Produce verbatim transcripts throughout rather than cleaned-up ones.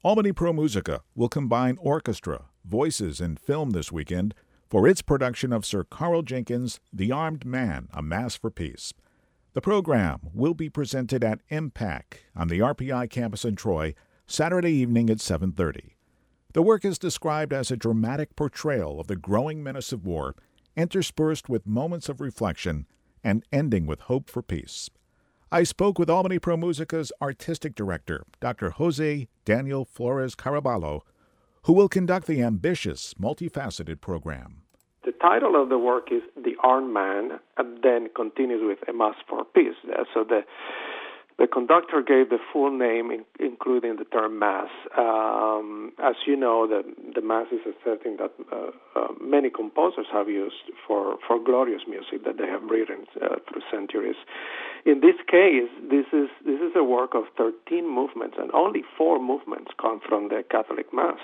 Albany Pro Musica will combine orchestra, voices, and film this weekend for its production of Sir Carl Jenkins' The Armed Man, A Mass for Peace. The program will be presented at Impact on the R P I campus in Troy Saturday evening at seven thirty. The work is described as a dramatic portrayal of the growing menace of war, interspersed with moments of reflection and ending with hope for peace. I spoke with Albany Pro Musica's artistic director, Doctor Jose Daniel Flores Caraballo, who will conduct the ambitious, multifaceted program. The title of the work is The Armed Man, and then continues with A Mass for Peace. So the the conductor gave the full name, in, including the term Mass. Um, as you know, the, the Mass is a setting that uh, uh, many composers have used for, for glorious music that they have written uh, through centuries. In this case, this is this is a work of thirteen movements, and only four movements come from the Catholic Mass.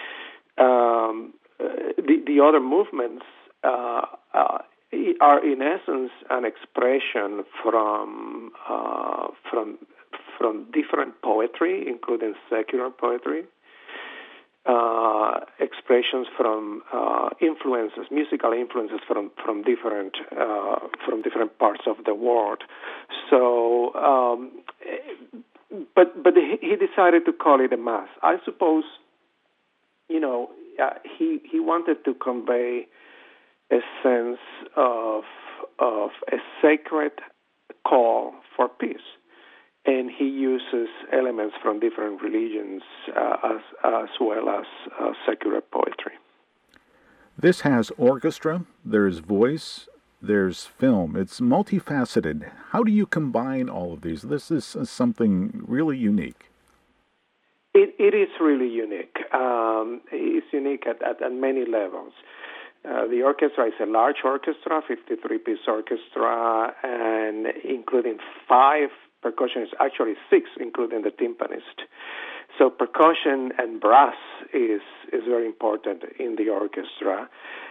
Um, the, the other movements uh, uh, are, in essence, an expression from uh, from from different poetry, including secular poetry, uh, expressions from uh, influences, musical influences from from different uh, from different parts of the world. So, um, but but he decided to call it a mass. I suppose, you know, uh, he he wanted to convey a sense of of a sacred call for peace, and he uses elements from different religions uh, as as well as uh, secular poetry. This has orchestra, there's voice, there's film. It's multifaceted. How do you combine all of these? This is something really unique. It, it is really unique. Um, it's unique at, at, at many levels. Uh, the orchestra is a large orchestra, fifty-three piece orchestra, and including five percussionists, actually six, including the timpanist. So percussion and brass is, is very important in the orchestra.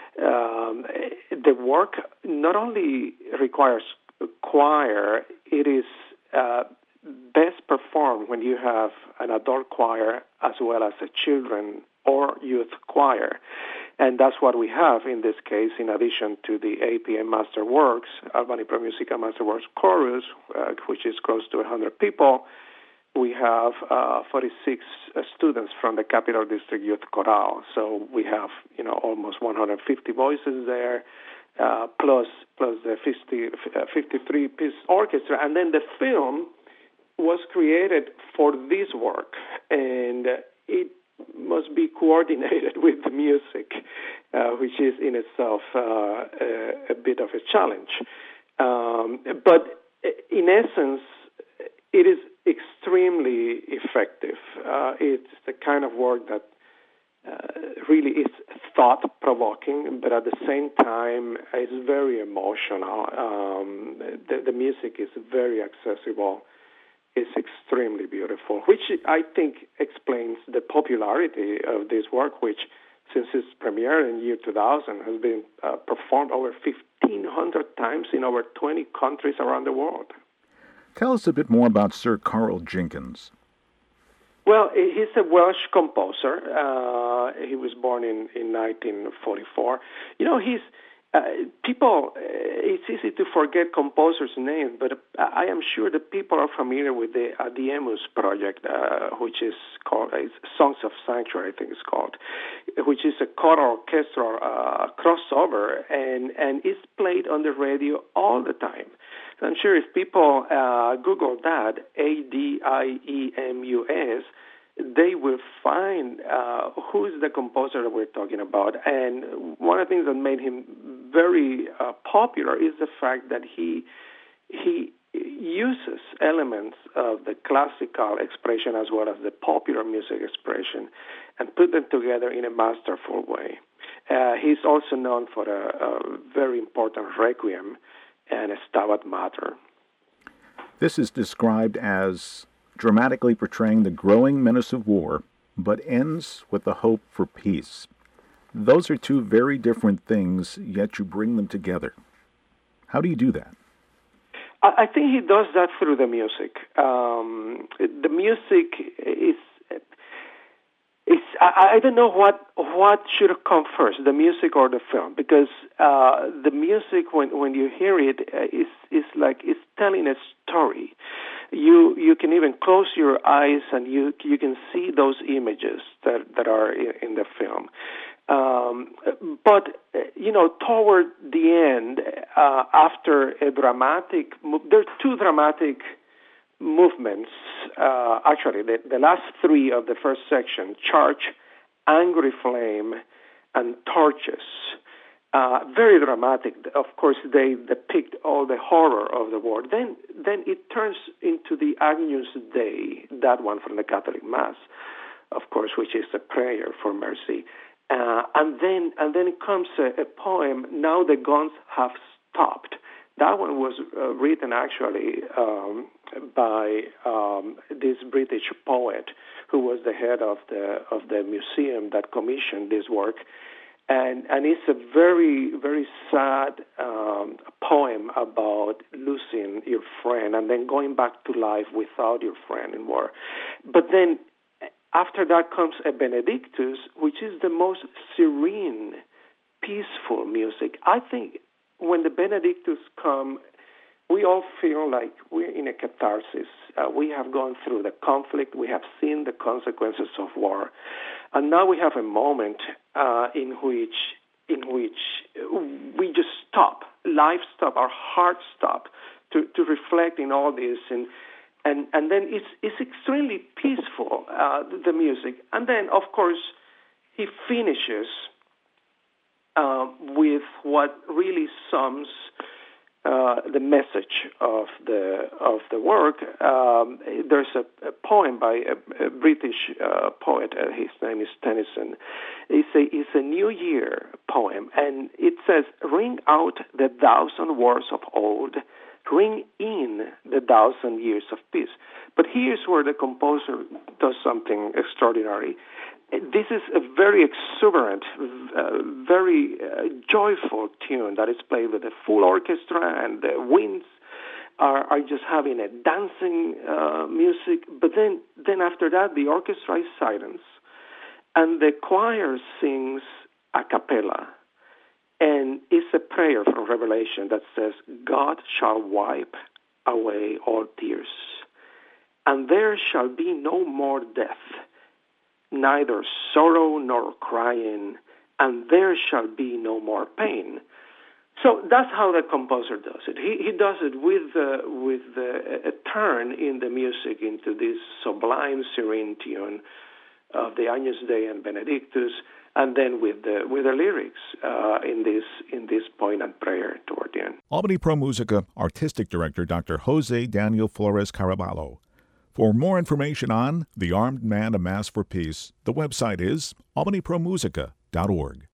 Um, the work not only requires choir, it is uh, best performed when you have an adult choir as well as a children or youth choir. And that's what we have in this case, in addition to the A P M Masterworks, Albany Pro Musica Masterworks Chorus, uh, which is close to one hundred people. We have uh, forty-six uh, students from the Capital District Youth Chorale. So we have, you know, almost one hundred fifty voices there, uh, plus plus the fifty-three piece orchestra. And then the film was created for this work, and it must be coordinated with the music, uh, which is in itself uh, a, a bit of a challenge. Um, but in essence, it is extremely effective. Uh, it's the kind of work that uh, really is thought-provoking, but at the same time is very emotional. Um, the, the music is very accessible. It's extremely beautiful, which I think explains the popularity of this work, which, since its premiere in year two thousand, has been uh, performed over fifteen hundred times in over twenty countries around the world. Tell us a bit more about Sir Carl Jenkins. Well, he's a Welsh composer. Uh, he was born in, in nineteen forty-four. You know, he's Uh, people, uh, it's easy to forget composers' names, but I am sure that people are familiar with the Adiemus project, uh, which is called uh, Songs of Sanctuary, I think it's called, which is a choral orchestral uh, crossover, and, and it's played on the radio all the time. So I'm sure if people uh, Google that, A D I E M U S, they will find uh, who is the composer that we're talking about. And one of the things that made him very uh, popular is the fact that he he uses elements of the classical expression as well as the popular music expression and put them together in a masterful way. Uh, he's also known for a, a very important requiem and a Stabat Mater. This is described as dramatically portraying the growing menace of war, but ends with the hope for peace. Those are two very different things, yet you bring them together. How do you do that? I think he does that through the music. Um, the music is I, I don't know what what should have come first, the music or the film, because uh, the music, when when you hear it, uh, is is like it's telling a story. You you can even close your eyes and you you can see those images that that are in, in the film. Um, but you know, toward the end, uh, after a dramatic, there are two dramatic movements. Uh, actually, the, the last three of the first section: Charge, Angry Flame, and Torches. Uh, very dramatic. Of course, they depict all the horror of the war. Then, then it turns into the Agnus Dei, that one from the Catholic Mass, of course, which is a prayer for mercy. Uh, and then, and then comes a, a poem. Now the guns have stopped. That one was uh, written actually um, by um, this British poet who was the head of the of the museum that commissioned this work, and and it's a very very sad um, poem about losing your friend and then going back to life without your friend in war. But then after that comes a Benedictus, which is the most serene, peaceful music. I think when the Benedictus come, we all feel like we're in a catharsis. Uh, we have gone through the conflict. We have seen the consequences of war. And now we have a moment uh, in which in which we just stop. Life stop. Our hearts stop to, to reflect in all this. And and, and then it's, it's extremely peaceful, uh, the music. And then, of course, he finishes Uh, with what really sums uh, the message of the of the work. Um, there's a, a poem by a, a British uh, poet. Uh, his name is Tennyson. It's a it's a New Year poem, and it says, "Ring out the thousand wars of old, ring in the thousand years of peace." But here's where the composer does something extraordinary. This is a very exuberant, uh, very uh, joyful tune that is played with a full orchestra, and the winds are, are just having a dancing uh, music. But then, then after that, the orchestra is silence, and the choir sings a cappella. And it's a prayer from Revelation that says, "God shall wipe away all tears, and there shall be no more death, neither sorrow nor crying, and there shall be no more pain." So that's how the composer does it. He he does it with uh, with uh, a turn in the music into this sublime, serene tune of the Agnus Dei and Benedictus, and then with the with the lyrics uh, in this in this poignant prayer toward the end. Albany ProMusica Artistic Director Doctor Jose Daniel Flores Caraballo. For more information on The Armed Man, A Mass for Peace, the website is albany pro musica dot org.